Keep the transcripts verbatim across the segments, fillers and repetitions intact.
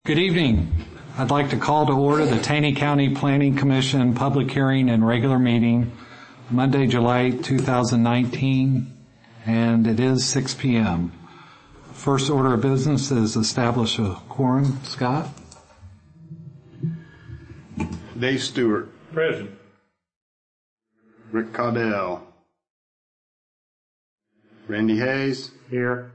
Good evening. I'd like to call to order the Taney County Planning Commission public hearing and regular meeting Monday, July eighth, two thousand nineteen, and it is six p.m. First order of business is establish a quorum. Scott? Dave Stewart. Present. Rick Caudell. Randy Hayes. Here.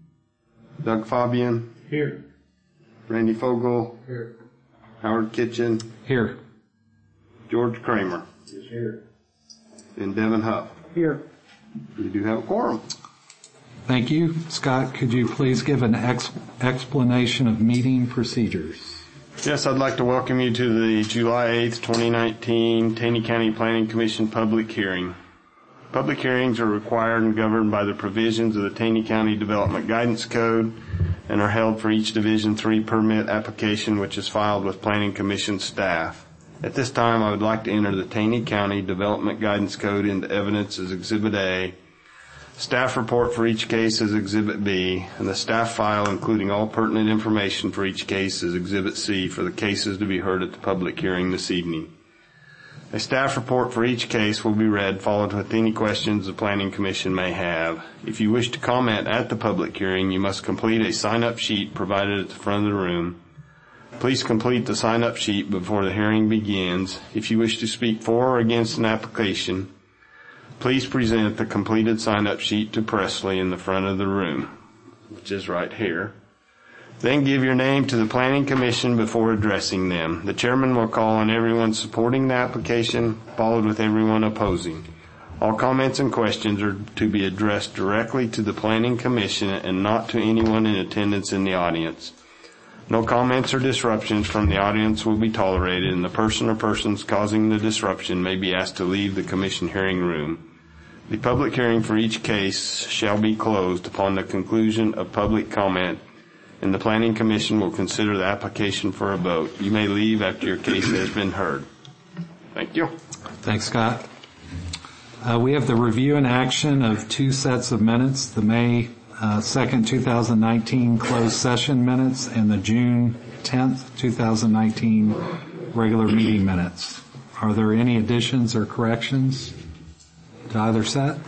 Doug Fabian. Here. Randy Fogel. Here. Howard Kitchen. Here. George Kramer. Is here. And Devin Huff. Here. We do have a quorum. Thank you. Scott, could you please give an ex- explanation of meeting procedures? Yes, I'd like to welcome you to the July eighth, twenty nineteen Taney County Planning Commission public hearing. Public hearings are required and governed by the provisions of the Taney County Development Guidance Code and are held for each Division three permit application which is filed with Planning Commission staff. At this time, I would like to enter the Taney County Development Guidance Code into evidence as Exhibit A, staff report for each case as Exhibit B, and the staff file including all pertinent information for each case as Exhibit C for the cases to be heard at the public hearing this evening. A staff report for each case will be read, followed with any questions the Planning Commission may have. If you wish to comment at the public hearing, you must complete a sign-up sheet provided at the front of the room. Please complete the sign-up sheet before the hearing begins. If you wish to speak for or against an application, please present the completed sign-up sheet to Presley in the front of the room, which is right here. Then give your name to the Planning Commission before addressing them. The chairman will call on everyone supporting the application, followed with everyone opposing. All comments and questions are to be addressed directly to the Planning Commission and not to anyone in attendance in the audience. No comments or disruptions from the audience will be tolerated, and the person or persons causing the disruption may be asked to leave the Commission hearing room. The public hearing for each case shall be closed upon the conclusion of public comment, and the Planning Commission will consider the application for a vote. You may leave after your case has been heard. Thank you. Thanks, Scott. Uh, we have the review and action of two sets of minutes, the May uh, second, two thousand nineteen closed session minutes and the June tenth, two thousand nineteen regular meeting minutes. Are there any additions or corrections to either set?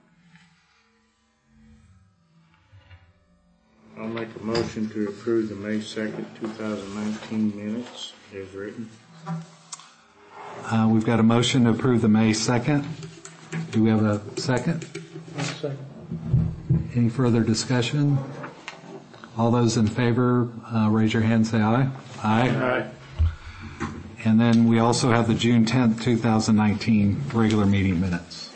I'll make a motion to approve the May second, two thousand nineteen minutes as written. Uh, we've got a motion to approve the May second. Do we have a second? Second. Any further discussion? All those in favor, uh, raise your hand, say aye. Aye. Aye. And then we also have the June tenth, two thousand nineteen regular meeting minutes.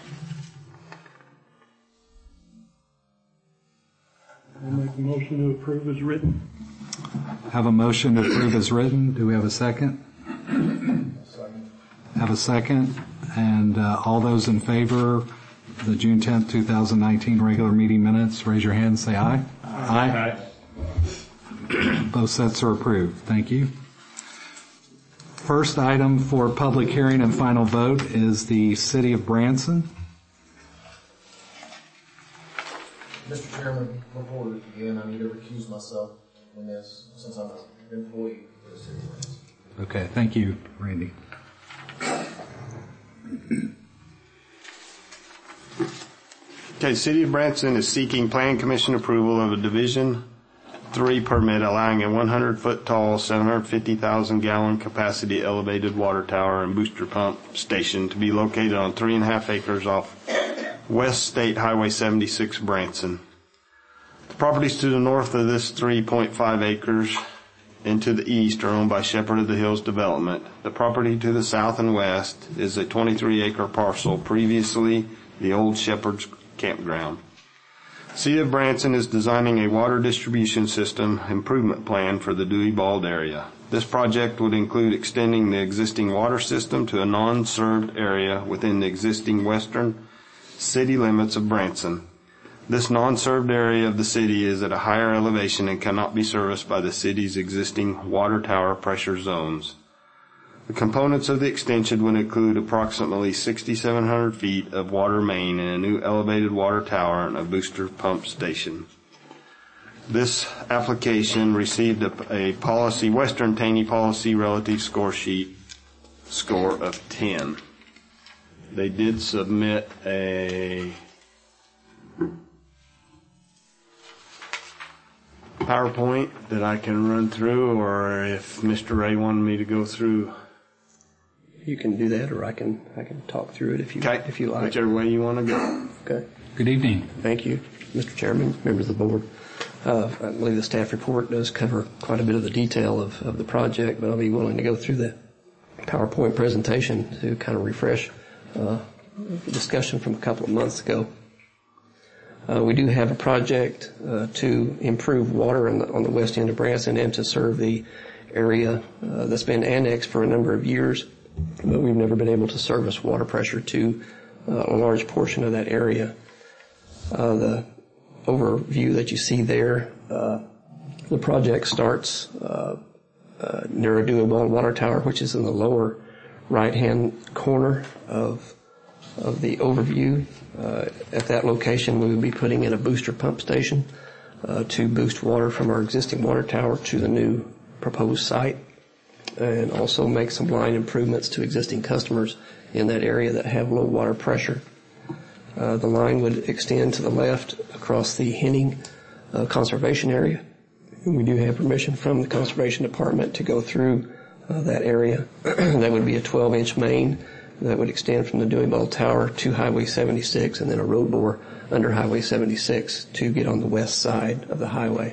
I'll make a motion to approve as written. Have a motion to approve as written. Do we have a second? Second. Have a second. And uh, all those in favor of the June tenth, two thousand nineteen regular meeting minutes, raise your hand and say aye. Aye. Aye. Both sets are approved. Thank you. First item for public hearing and final vote is the City of Branson. Mister Chairman, before we begin, I need to recuse myself from this since I'm an employee for the city of Branson. Okay, thank you, Randy. Okay, City of Branson is seeking Planning Commission approval of a Division three permit allowing a one hundred foot tall, seven hundred fifty thousand gallon capacity elevated water tower and booster pump station to be located on three and a half acres off West State Highway seventy-six, Branson. The properties to the north of this three point five acres and to the east are owned by Shepherd of the Hills Development. The property to the south and west is a twenty-three acre parcel, previously the old Shepherd's Campground. City of Branson is designing a water distribution system improvement plan for the Dewey Bald area. This project would include extending the existing water system to a non-served area within the existing western city limits of Branson. This non-served area of the city is at a higher elevation and cannot be serviced by the city's existing water tower pressure zones. The components of the extension would include approximately six thousand seven hundred feet of water main and a new elevated water tower and a booster pump station. This application received a, a policy, Western Taney Policy Relative Score Sheet score of ten. They did submit a PowerPoint that I can run through, or if Mister Ray wanted me to go through. You can do that, or I can I can talk through it if you Okay. if you like. Whichever way you want to go. Okay. Good evening. Thank you, Mister Chairman, members of the board. Uh, I believe the staff report does cover quite a bit of the detail of, of the project, but I'll be willing to go through the PowerPoint presentation to kind of refresh uh, the discussion from a couple of months ago. Uh, we do have a project uh, to improve water on the, on the west end of Branson and to serve the area uh, that's been annexed for a number of years, but we've never been able to service water pressure to uh, a large portion of that area. Uh, the overview that you see there, uh, the project starts uh, uh, near a Dewey-Bald water tower, which is in the lower right-hand corner of of the overview. Uh, at that location, we would be putting in a booster pump station uh, to boost water from our existing water tower to the new proposed site, and also make some line improvements to existing customers in that area that have low water pressure. Uh, the line would extend to the left across the Henning uh, conservation area. And we do have permission from the Conservation Department to go through uh, that area. That would be a twelve inch main that would extend from the Dewey-Bald Tower to Highway seventy-six, and then a road bore under Highway seventy-six to get on the west side of the highway.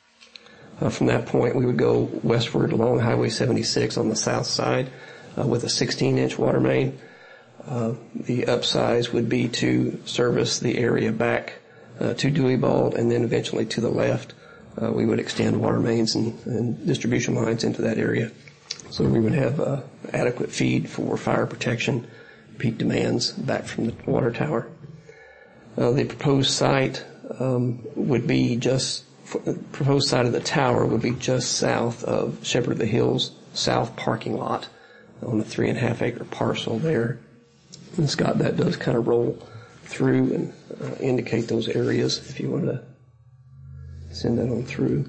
Uh, from that point, we would go westward along Highway seventy-six on the south side uh, with a sixteen inch water main. Uh, the upsize would be to service the area back uh, to Dewey-Bald, and then eventually to the left, uh, we would extend water mains and, and distribution lines into that area. So we would have uh, adequate feed for fire protection, peak demands back from the water tower. Uh, the proposed site um, would be just, the proposed site of the tower would be just south of Shepherd of the Hills South parking lot on the three and a half acre parcel there. And Scott, that does kind of roll through and uh, indicate those areas if you want to send that on through.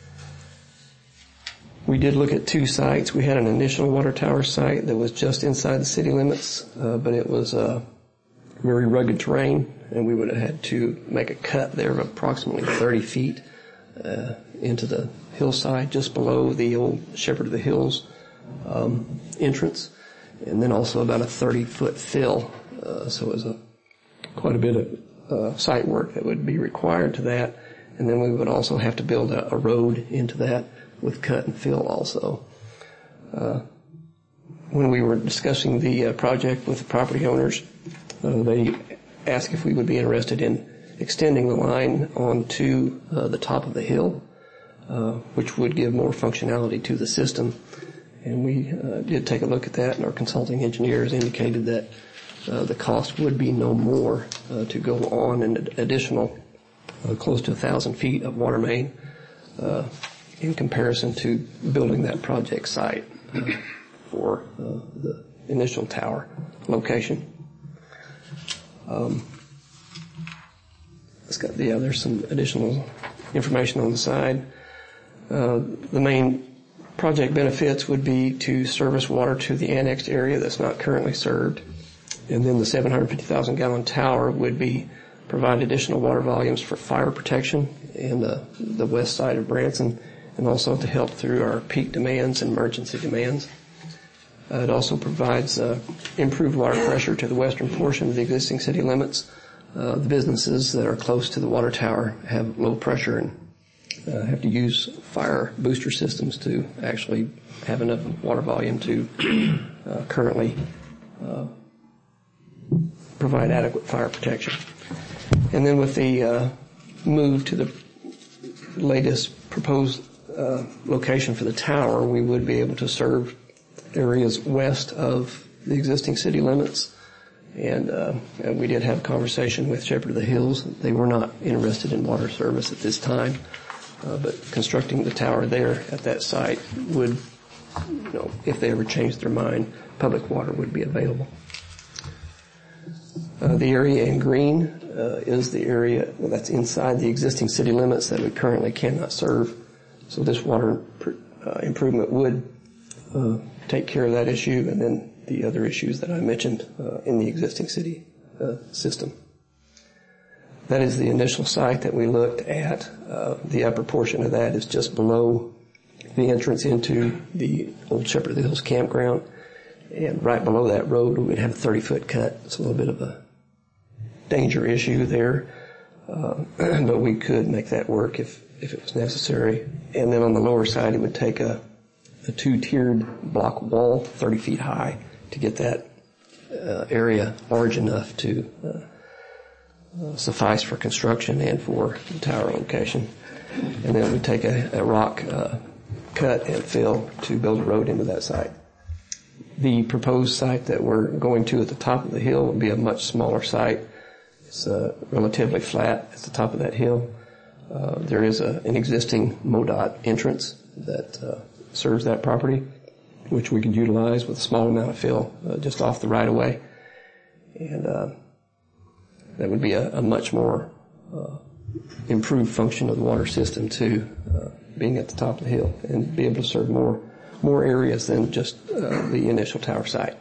We did look at two sites. We had an initial water tower site that was just inside the city limits, uh, but it was uh, very rugged terrain, and we would have had to make a cut there of approximately thirty feet uh, into the hillside just below the old Shepherd of the Hills um, entrance, and then also about a thirty foot fill. Uh, so it was a, quite a bit of uh, site work that would be required to that, and then we would also have to build a, a road into that with cut and fill also. Uh, when we were discussing the uh, project with the property owners, uh, they asked if we would be interested in extending the line onto uh, the top of the hill, uh, which would give more functionality to the system. And we uh, did take a look at that, and our consulting engineers indicated that uh, the cost would be no more uh, to go on an additional uh, close to a thousand feet of water main uh, in comparison to building that project site uh, for uh, the initial tower location. Um, it's got, yeah, there's some additional information on the side. Uh, the main project benefits would be to service water to the annexed area that's not currently served. And then the seven hundred fifty thousand gallon tower would be provide additional water volumes for fire protection in the, the west side of Branson, and also to help through our peak demands and emergency demands. Uh, it also provides uh, improved water pressure to the western portion of the existing city limits. Uh, the businesses that are close to the water tower have low pressure and uh, have to use fire booster systems to actually have enough water volume to uh, currently uh, provide adequate fire protection. And then with the uh, move to the latest proposed uh, location for the tower, we would be able to serve areas west of the existing city limits. And, uh, and we did have a conversation with Shepherd of the Hills. They were not interested in water service at this time, uh, but constructing the tower there at that site would, you know, if they ever changed their mind, public water would be available. Uh, the area in green uh, is the area well, that's inside the existing city limits that we currently cannot serve. So this water uh, improvement would uh, take care of that issue, and then the other issues that I mentioned uh, in the existing city uh, system. That is the initial site that we looked at. Uh, the upper portion of that is just below the entrance into the old Shepherd Hills campground. And right below that road, we would have a thirty-foot cut. It's a little bit of a danger issue there. Uh, but we could make that work if, if it was necessary. And then on the lower side, it would take a, a two-tiered block wall, thirty feet high, to get that uh, area large enough to uh, uh, suffice for construction and for the tower location. And then we take a, a rock uh, cut and fill to build a road into that site. The proposed site that we're going to at the top of the hill will be a much smaller site. It's uh, relatively flat at the top of that hill. Uh, there is a, an existing MoDOT entrance that uh, serves that property, which we could utilize with a small amount of fill uh, just off the right-of-way. And uh, that would be a, a much more uh, improved function of the water system too, uh, being at the top of the hill, and be able to serve more more areas than just uh, the initial tower site.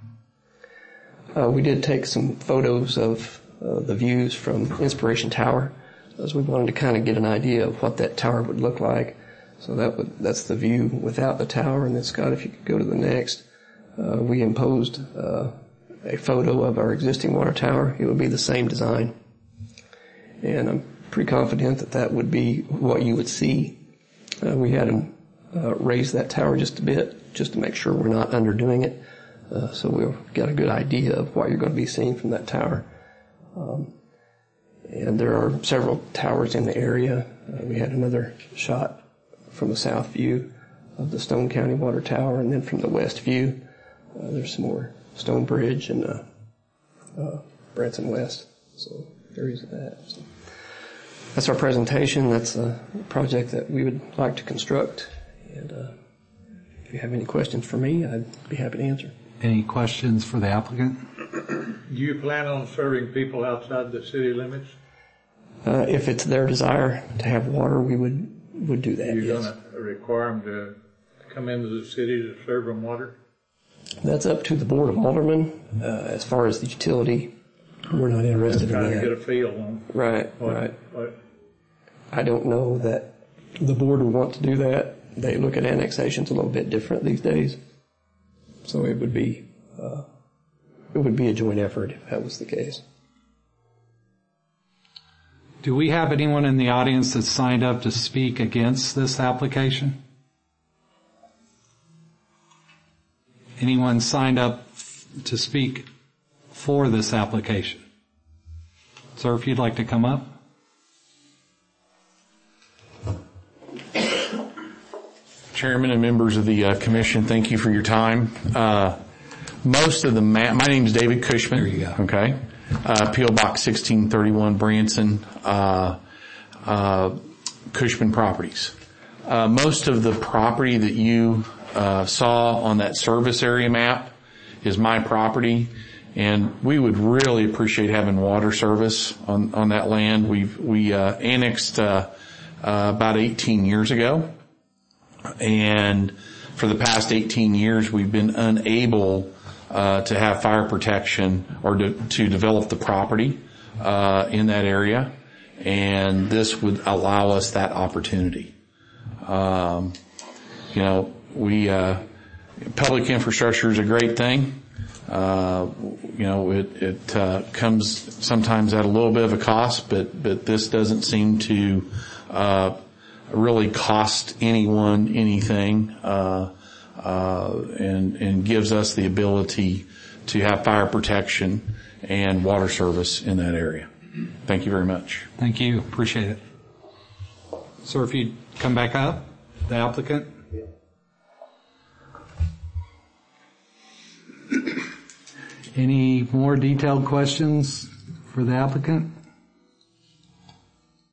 Uh, we did take some photos of uh, the views from Inspiration Tower, as we wanted to kind of get an idea of what that tower would look like. So that would, that's the view without the tower. And then, Scott, if you could go to the next, uh, we imposed uh, a photo of our existing water tower. It would be the same design. And I'm pretty confident that that would be what you would see. Uh, we had them uh, raise that tower just a bit, just to make sure we're not underdoing it. Uh, so we've got a good idea of what you're going to be seeing from that tower. Um, and there are several towers in the area. Uh, we had another shot from the south view of the Stone County Water Tower, and then from the west view, uh, there's some more Stone Bridge and uh, uh, Branson West. So areas of that. So that's our presentation. That's a project that we would like to construct. And uh, if you have any questions for me, I'd be happy to answer. Any questions for the applicant? Do you plan on serving people outside the city limits? Uh, if it's their desire to have water, we would would do that. You're yes. going to require them to come into the city to serve them water? That's up to the Board of Aldermen. Uh, as far as the utility, we're not interested in Trying that. to get a feel on Right, what, right. what. I don't know that the board would want to do that. They look at annexations a little bit different these days. So it would be, uh, it would be a joint effort if that was the case. Do we have anyone in the audience that signed up to speak against this application? Anyone signed up to speak for this application? Sir, if you'd like to come up. Chairman and members of the uh, commission, thank you for your time. Uh, most of the map, my name is David Cushman. There you go. Okay. Uh, P O Box sixteen thirty-one, Branson, uh, uh, Cushman Properties. Uh, most of the property that you uh, saw on that service area map is my property, and we would really appreciate having water service on, on that land. We've, we uh, annexed uh, uh, about eighteen years ago. And for the past eighteen years, we've been unable uh, to have fire protection or to, to develop the property uh, in that area. And this would allow us that opportunity. Um, you know, we uh, public infrastructure is a great thing. Uh, you know, it, it uh, comes sometimes at a little bit of a cost, but but this doesn't seem to uh, really cost anyone anything, uh, uh, and, and gives us the ability to have fire protection and water service in that area. Thank you very much. Thank you. Appreciate it. Sir, if you'd come back up, the applicant. Any more detailed questions for the applicant?